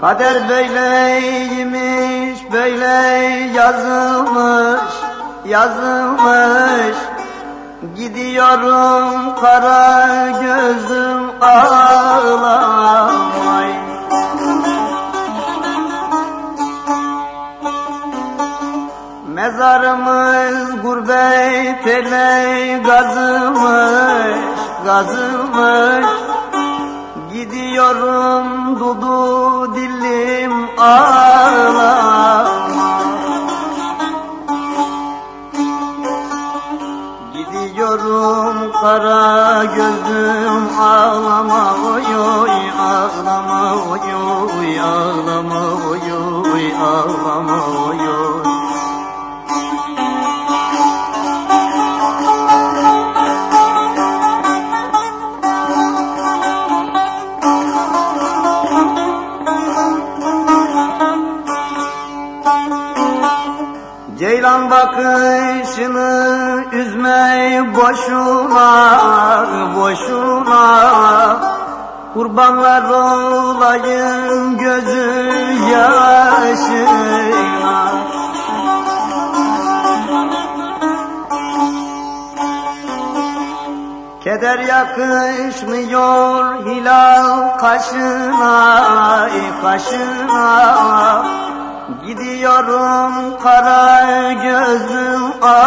Kader böyleymiş, böyle yazılmış, yazılmış. Gidiyorum kara gözüm ağlamay. Mezarımız gurbet ele gazımış, gazımış. Gidiyorum dudu dilim ağlama. Gidiyorum kara gözüm ağlama oy oy ağlama oy oy ağlama oy oy ağlama oy oy. Ceylan bakışını üzme boşuna, boşuna. Kurbanlar olayım gözü yaşına. Keder yakışmıyor hilal kaşına, kaşına. Gidiyorum kara gözüm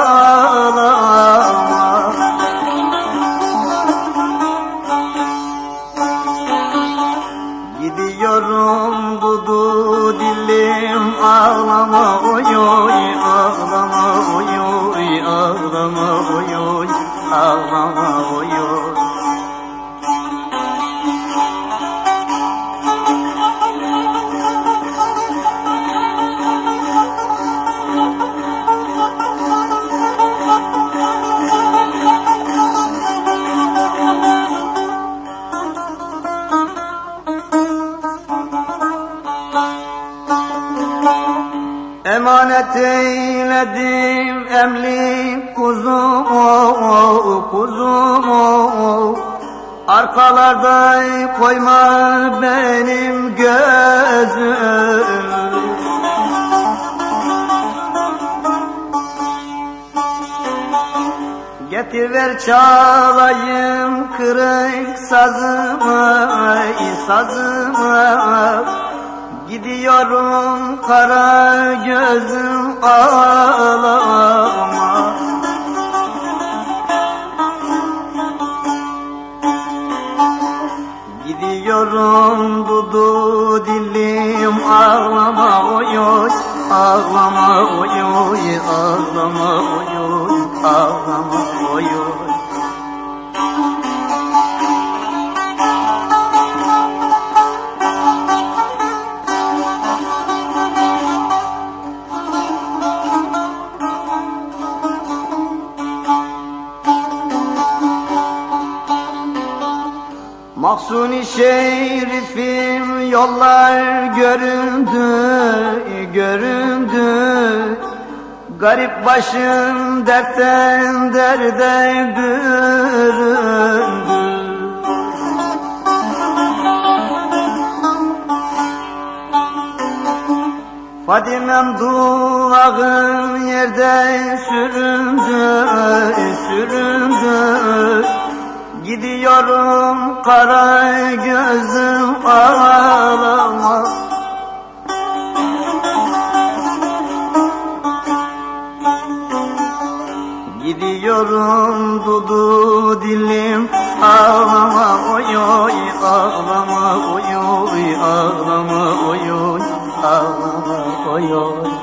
ağlama. Gidiyorum dudu dilim ağlama oy oy ağlama oy oy ağlama oy oy ağlama oy oy. Emanet eyledim emlik kuzumu, kuzumu. Arkalarda koyma benim gözüm. Getiver çalayım kırık sazımı, sazımı. Gidiyorum kara gözüm ağlama. Gidiyorum dudu dilim ağlama oy oy ağlama oy oy ağlama oy oy ağlama oy oy. Mahsuni şerifim yollar göründü, göründü. Garip başım dertten derde büründü. Fadimem duvağım yerde süründü, süründü. Gidiyorum kara gözüm ağlama. Gidiyorum dudu dilim ağlama oy oy ağlama oy oy ağlama oy oy ağlama oy oy.